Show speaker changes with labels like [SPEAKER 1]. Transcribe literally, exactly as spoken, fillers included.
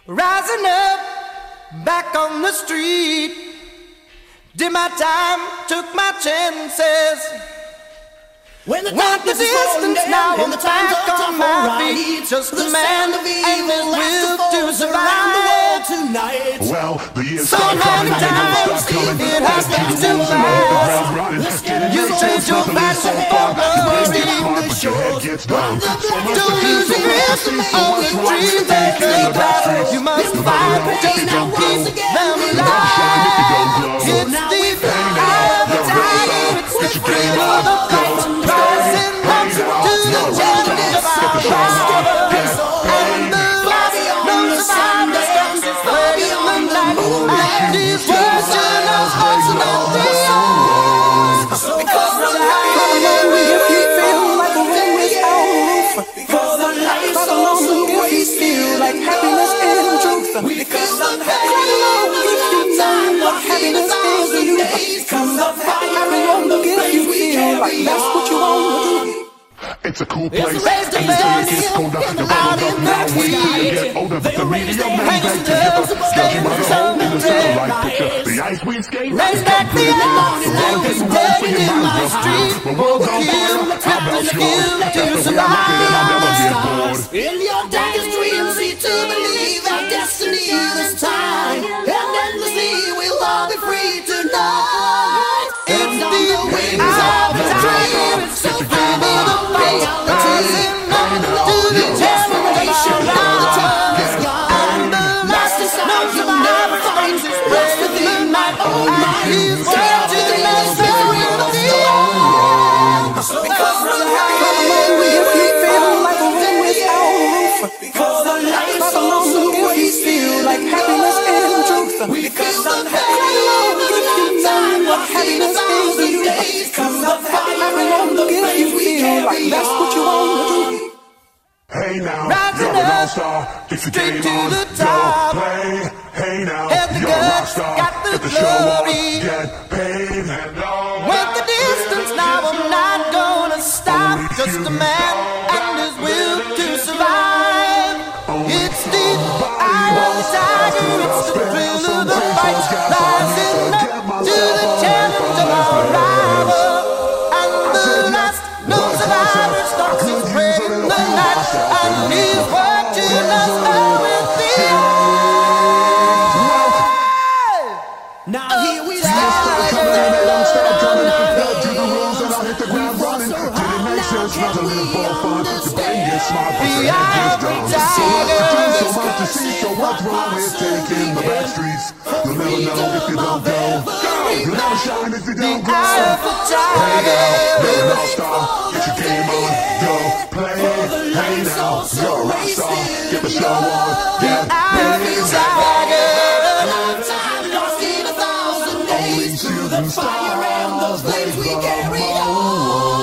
[SPEAKER 1] Rising up, back on the street. Did my time, took my chances.
[SPEAKER 2] When the,
[SPEAKER 1] Went the distance,
[SPEAKER 2] down,
[SPEAKER 1] now
[SPEAKER 2] and
[SPEAKER 1] I'm
[SPEAKER 2] the times
[SPEAKER 1] back
[SPEAKER 2] are
[SPEAKER 1] on
[SPEAKER 2] tough,
[SPEAKER 1] my
[SPEAKER 2] right.
[SPEAKER 1] feet. Just
[SPEAKER 2] the
[SPEAKER 1] a man
[SPEAKER 2] of
[SPEAKER 1] and his will to
[SPEAKER 2] around the world
[SPEAKER 1] survive.
[SPEAKER 2] tonight.
[SPEAKER 3] Well, the years
[SPEAKER 1] So
[SPEAKER 3] start
[SPEAKER 1] many
[SPEAKER 3] coming and they don't
[SPEAKER 1] times
[SPEAKER 3] stop coming.
[SPEAKER 1] it has been
[SPEAKER 3] Let's
[SPEAKER 1] too
[SPEAKER 3] get the rules and hit the
[SPEAKER 1] fast.
[SPEAKER 3] ground running.
[SPEAKER 2] Let's get it
[SPEAKER 1] You
[SPEAKER 2] going.
[SPEAKER 1] change your
[SPEAKER 3] Nothing is so
[SPEAKER 1] passion
[SPEAKER 3] far.
[SPEAKER 1] for
[SPEAKER 3] The brain
[SPEAKER 1] glory.
[SPEAKER 3] gets smart, but your head gets dumb. So much to
[SPEAKER 1] Don't
[SPEAKER 3] do,
[SPEAKER 1] lose
[SPEAKER 3] so
[SPEAKER 1] your
[SPEAKER 3] much to
[SPEAKER 1] grip
[SPEAKER 3] see, so
[SPEAKER 1] on
[SPEAKER 3] much
[SPEAKER 1] the
[SPEAKER 3] wrong with
[SPEAKER 1] dreams
[SPEAKER 3] the
[SPEAKER 1] that
[SPEAKER 3] things in
[SPEAKER 1] they
[SPEAKER 3] the back
[SPEAKER 1] got.
[SPEAKER 3] streets.
[SPEAKER 1] You must
[SPEAKER 3] You
[SPEAKER 1] fight
[SPEAKER 3] never know
[SPEAKER 1] just
[SPEAKER 3] if you
[SPEAKER 1] to
[SPEAKER 3] don't
[SPEAKER 1] keep
[SPEAKER 3] go.
[SPEAKER 1] them
[SPEAKER 3] You never shine if you don't
[SPEAKER 1] alive.
[SPEAKER 3] glow.
[SPEAKER 1] It's
[SPEAKER 2] Now
[SPEAKER 1] the
[SPEAKER 2] we
[SPEAKER 3] Hey
[SPEAKER 1] eye
[SPEAKER 3] now,
[SPEAKER 1] of the
[SPEAKER 3] you're a rock
[SPEAKER 1] tiger.
[SPEAKER 3] star.
[SPEAKER 1] It's
[SPEAKER 3] Get
[SPEAKER 1] the
[SPEAKER 3] your game
[SPEAKER 1] thrill
[SPEAKER 3] on,
[SPEAKER 1] of the
[SPEAKER 3] go.
[SPEAKER 1] fight. Rising up
[SPEAKER 3] Hey
[SPEAKER 1] to
[SPEAKER 3] now,
[SPEAKER 1] the
[SPEAKER 3] you're a rock
[SPEAKER 1] challenge of
[SPEAKER 3] star. Get
[SPEAKER 1] our
[SPEAKER 3] the show on,
[SPEAKER 1] power.
[SPEAKER 3] get
[SPEAKER 1] And
[SPEAKER 3] paid.
[SPEAKER 1] the last known survivor stands his way in the night. And he's watching us hustle at the end. Because the light
[SPEAKER 4] If you feel like a room without a roof,
[SPEAKER 2] Because the life's
[SPEAKER 4] clap
[SPEAKER 2] so
[SPEAKER 4] along
[SPEAKER 2] so
[SPEAKER 4] if you
[SPEAKER 2] wasted.
[SPEAKER 4] feel like happiness and truth.
[SPEAKER 2] We feel the
[SPEAKER 4] Clap along if you know what happiness is to you.
[SPEAKER 2] Come the fire
[SPEAKER 4] Clap
[SPEAKER 2] and
[SPEAKER 4] along
[SPEAKER 2] the
[SPEAKER 4] if you
[SPEAKER 2] flames we
[SPEAKER 4] feel like
[SPEAKER 2] carry
[SPEAKER 4] that's what you want to do.
[SPEAKER 3] It's a cool
[SPEAKER 2] It's
[SPEAKER 3] place.
[SPEAKER 2] a race to
[SPEAKER 3] And
[SPEAKER 2] be
[SPEAKER 3] until
[SPEAKER 2] done
[SPEAKER 3] it gets
[SPEAKER 2] here
[SPEAKER 3] colder,
[SPEAKER 2] in
[SPEAKER 3] the
[SPEAKER 2] the
[SPEAKER 3] bubbles
[SPEAKER 2] out
[SPEAKER 3] up
[SPEAKER 2] in
[SPEAKER 3] now.
[SPEAKER 2] the
[SPEAKER 3] Wait till you
[SPEAKER 2] sky.
[SPEAKER 3] get older, but the
[SPEAKER 2] They'll raise
[SPEAKER 3] medium
[SPEAKER 2] their
[SPEAKER 3] man
[SPEAKER 2] hands
[SPEAKER 3] back
[SPEAKER 2] to
[SPEAKER 3] together.
[SPEAKER 2] the
[SPEAKER 3] Judging by the
[SPEAKER 2] stars
[SPEAKER 3] hole in the center light
[SPEAKER 2] and
[SPEAKER 3] picture.
[SPEAKER 2] rise.
[SPEAKER 3] The ice we skate.
[SPEAKER 1] Raise back the odds, now he's dead in my street.
[SPEAKER 3] The world's on fire.
[SPEAKER 1] Kill,
[SPEAKER 3] How
[SPEAKER 1] have
[SPEAKER 3] about
[SPEAKER 1] the
[SPEAKER 3] you?
[SPEAKER 1] skill
[SPEAKER 3] That's
[SPEAKER 1] to
[SPEAKER 3] the way I look at it.
[SPEAKER 1] survive.
[SPEAKER 3] I'll never get bored.
[SPEAKER 2] In your darkest dreams, see to believe our destiny this time. And endlessly we'll all be free tonight.
[SPEAKER 1] It's
[SPEAKER 2] And on
[SPEAKER 1] the
[SPEAKER 2] the wings
[SPEAKER 1] eye
[SPEAKER 2] of
[SPEAKER 1] of the
[SPEAKER 2] the
[SPEAKER 1] tiger.
[SPEAKER 2] tiger,
[SPEAKER 1] It's the thrill of the fight. Rising up to the challenge of our power. And the last known survivor stands his way in the night. And he's watching us through the end. Because the
[SPEAKER 4] Clap along if you feel like a room without a roof.
[SPEAKER 2] Because the life's
[SPEAKER 4] Clap
[SPEAKER 2] so
[SPEAKER 4] along
[SPEAKER 2] so
[SPEAKER 4] if you
[SPEAKER 2] wasted.
[SPEAKER 4] feel like happiness and truth.
[SPEAKER 2] We feel the
[SPEAKER 4] Clap along if you know what happiness is to you.
[SPEAKER 2] Come the fire
[SPEAKER 4] Clap
[SPEAKER 2] and
[SPEAKER 4] along
[SPEAKER 2] the
[SPEAKER 4] if you
[SPEAKER 2] flames we
[SPEAKER 4] feel like
[SPEAKER 2] carry
[SPEAKER 4] that's what you want to do.
[SPEAKER 3] Hey now,
[SPEAKER 1] Rising
[SPEAKER 3] you're an
[SPEAKER 1] up,
[SPEAKER 3] all-star. Get your
[SPEAKER 1] straight
[SPEAKER 3] game
[SPEAKER 1] to
[SPEAKER 3] on,
[SPEAKER 1] the
[SPEAKER 3] go
[SPEAKER 1] top.
[SPEAKER 3] play. Hey now,
[SPEAKER 1] Had the
[SPEAKER 3] you're a rock
[SPEAKER 1] guts,
[SPEAKER 3] star.
[SPEAKER 1] got the
[SPEAKER 3] Get the show on,
[SPEAKER 1] glory.
[SPEAKER 3] get paid. And all
[SPEAKER 1] Went the distance, now I'm not gonna stop. Just a man and his will to survive. It's the eye of the tiger, it's the thrill of the fight. Rising up to the challenge of our rival. And the last known survivor stalks his prey in the night. And he's watching us all with the eye.
[SPEAKER 2] Now here we
[SPEAKER 3] Stop
[SPEAKER 2] stand.
[SPEAKER 3] coming and they don't stop coming. Head to the rules and I'll hit the ground running. Did it make sense not to live for fun? Your brain gets smart, but your head gets dumb. So much to do, so much to see. So what's wrong with taking the back streets? You'll never know if you don't go. You'll never shine if you don't glow.
[SPEAKER 1] Eye of the
[SPEAKER 3] Hey now,
[SPEAKER 1] tiger.
[SPEAKER 3] you're an all-star. Get your game on, go play. Hey now, you're a rock star. Get the show on, get
[SPEAKER 1] Eye of the
[SPEAKER 3] paid.
[SPEAKER 1] tiger.
[SPEAKER 2] Time lost in a thousand days. To the fire and the flames we carry on.